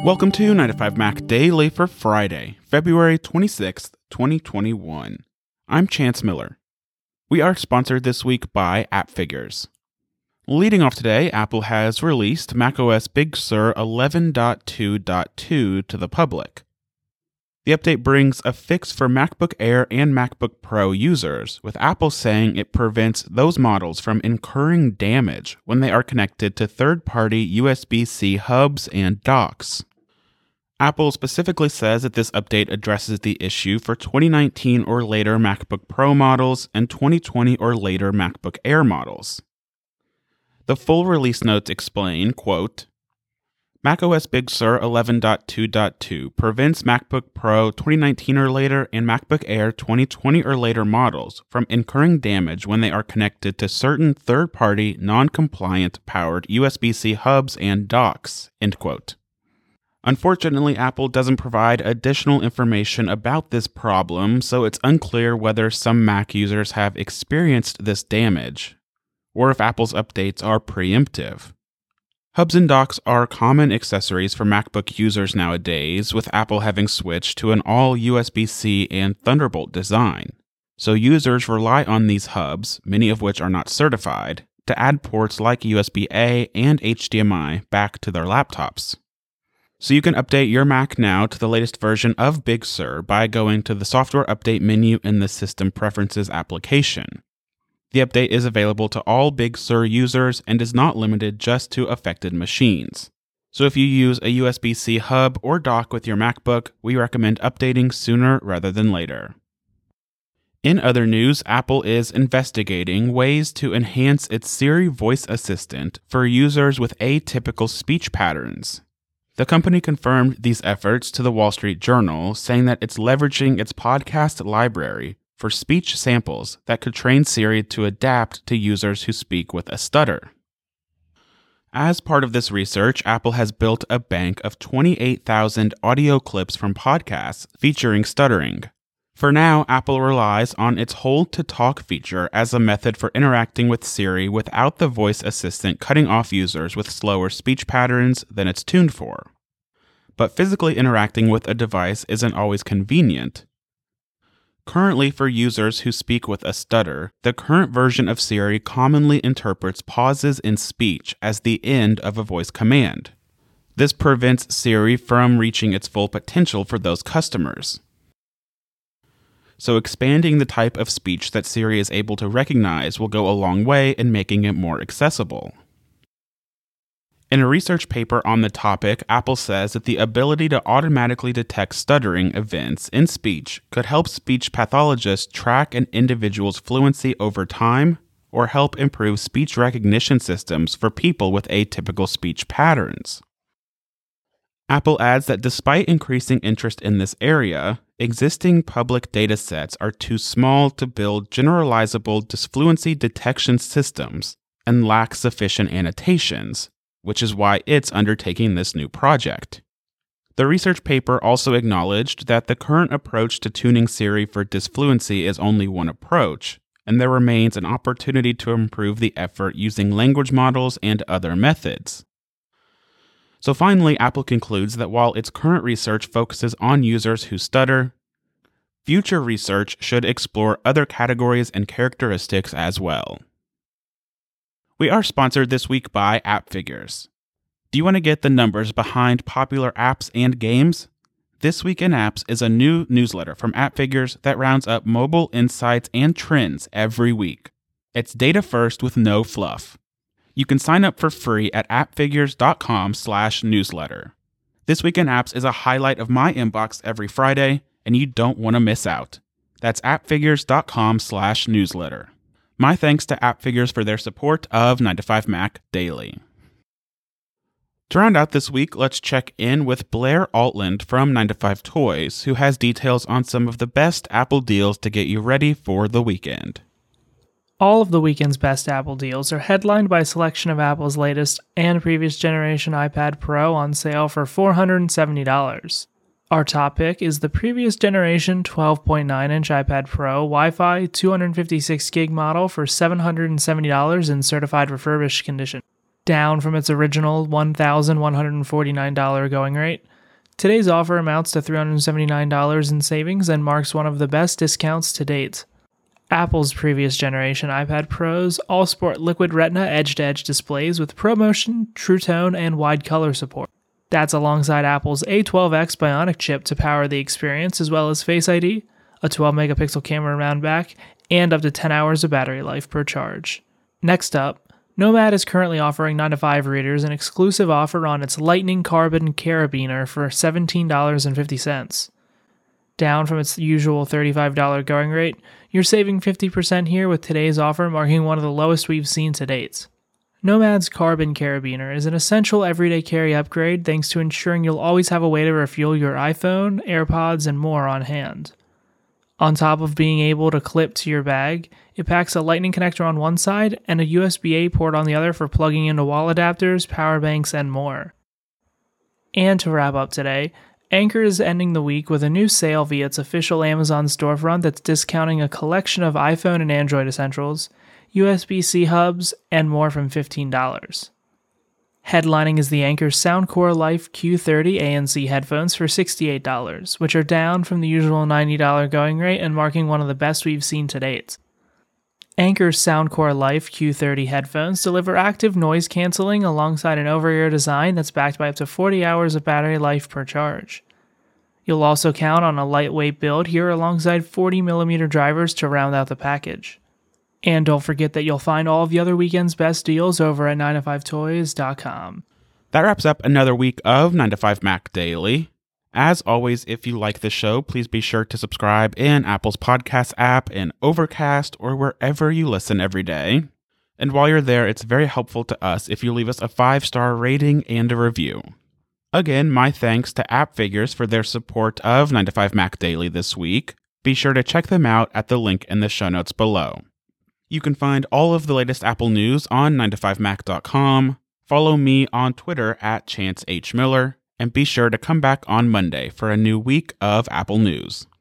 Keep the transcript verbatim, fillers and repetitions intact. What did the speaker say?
Welcome to nine to five Mac Daily for Friday, February twenty-sixth, twenty twenty-one. I'm Chance Miller. We are sponsored this week by AppFigures. Leading off today, Apple has released macOS Big Sur eleven point two point two to the public. The update brings a fix for MacBook Air and MacBook Pro users, with Apple saying it prevents those models from incurring damage when they are connected to third-party U S B-C hubs and docks. Apple specifically says that this update addresses the issue for twenty nineteen or later MacBook Pro models and twenty twenty or later MacBook Air models. The full release notes explain, quote, macOS Big Sur eleven point two point two prevents MacBook Pro twenty nineteen or later and MacBook Air twenty twenty or later models from incurring damage when they are connected to certain third-party, non-compliant powered U S B-C hubs and docks, end quote. Unfortunately, Apple doesn't provide additional information about this problem, so it's unclear whether some Mac users have experienced this damage, or if Apple's updates are preemptive. Hubs and docks are common accessories for MacBook users nowadays, with Apple having switched to an all U S B-C and Thunderbolt design. So users rely on these hubs, many of which are not certified, to add ports like U S B-A and H D M I back to their laptops. So you can update your Mac now to the latest version of Big Sur by going to the Software Update menu in the System Preferences application. The update is available to all Big Sur users and is not limited just to affected machines. So if you use a U S B-C hub or dock with your MacBook, we recommend updating sooner rather than later. In other news, Apple is investigating ways to enhance its Siri voice assistant for users with atypical speech patterns. The company confirmed these efforts to the Wall Street Journal, saying that it's leveraging its podcast library for speech samples that could train Siri to adapt to users who speak with a stutter. As part of this research, Apple has built a bank of twenty-eight thousand audio clips from podcasts featuring stuttering. For now, Apple relies on its Hold to Talk feature as a method for interacting with Siri without the voice assistant cutting off users with slower speech patterns than it's tuned for. But physically interacting with a device isn't always convenient. Currently, for users who speak with a stutter, the current version of Siri commonly interprets pauses in speech as the end of a voice command. This prevents Siri from reaching its full potential for those customers. So expanding the type of speech that Siri is able to recognize will go a long way in making it more accessible. In a research paper on the topic, Apple says that the ability to automatically detect stuttering events in speech could help speech pathologists track an individual's fluency over time or help improve speech recognition systems for people with atypical speech patterns. Apple adds that despite increasing interest in this area, existing public datasets are too small to build generalizable disfluency detection systems and lack sufficient annotations, which is why it's undertaking this new project. The research paper also acknowledged that the current approach to tuning Siri for disfluency is only one approach, and there remains an opportunity to improve the effort using language models and other methods. So finally, Apple concludes that while its current research focuses on users who stutter, future research should explore other categories and characteristics as well. We are sponsored this week by AppFigures. Do you want to get the numbers behind popular apps and games? This Week in Apps is a new newsletter from AppFigures that rounds up mobile insights and trends every week. It's data first with no fluff. You can sign up for free at appfigures.com slash newsletter. This Week in Apps is a highlight of my inbox every Friday, and you don't want to miss out. That's appfigures.com slash newsletter. My thanks to AppFigures for their support of nine to five Mac Daily. To round out this week, let's check in with Blair Altland from nine to five Toys, who has details on some of the best Apple deals to get you ready for the weekend. All of the weekend's best Apple deals are headlined by a selection of Apple's latest and previous generation iPad Pro on sale for four hundred seventy dollars. Our top pick is the previous generation twelve point nine inch iPad Pro Wi-Fi two hundred fifty-six gig model for seven hundred seventy dollars in certified refurbished condition, down from its original one thousand one hundred forty-nine dollars going rate. Today's offer amounts to three hundred seventy-nine dollars in savings and marks one of the best discounts to date. Apple's previous generation iPad Pros all sport Liquid Retina edge-to-edge displays with ProMotion, True Tone, and wide color support. That's alongside Apple's A twelve X Bionic chip to power the experience, as well as Face I D, a twelve megapixel camera around back, and up to ten hours of battery life per charge. Next up, Nomad is currently offering nine to five readers an exclusive offer on its Lightning Carbon Carabiner for seventeen dollars and fifty cents. Down from its usual thirty-five dollars going rate, you're saving fifty percent here with today's offer marking one of the lowest we've seen to date. Nomad's Carbon Carabiner is an essential everyday carry upgrade thanks to ensuring you'll always have a way to refuel your iPhone, AirPods, and more on hand. On top of being able to clip to your bag, it packs a lightning connector on one side and a U S B A port on the other for plugging into wall adapters, power banks, and more. And to wrap up today, Anchor is ending the week with a new sale via its official Amazon storefront that's discounting a collection of iPhone and Android essentials, U S B-C hubs, and more from fifteen dollars. Headlining is the Anchor Soundcore Life Q thirty A N C headphones for sixty-eight dollars, which are down from the usual ninety dollars going rate and marking one of the best we've seen to date. Anchor's Soundcore Life Q thirty headphones deliver active noise cancelling alongside an over-ear design that's backed by up to forty hours of battery life per charge. You'll also count on a lightweight build here alongside forty millimeter drivers to round out the package. And don't forget that you'll find all of the other weekend's best deals over at nine to five toys dot com. That wraps up another week of nine to five Mac Daily. As always, if you like the show, please be sure to subscribe in Apple's podcast app, in Overcast, or wherever you listen every day. And while you're there, it's very helpful to us if you leave us a five-star rating and a review. Again, my thanks to AppFigures for their support of nine to five Mac Daily this week. Be sure to check them out at the link in the show notes below. You can find all of the latest Apple news on nine to five mac dot com. Follow me on Twitter at Chance H. Miller. And be sure to come back on Monday for a new week of Apple news.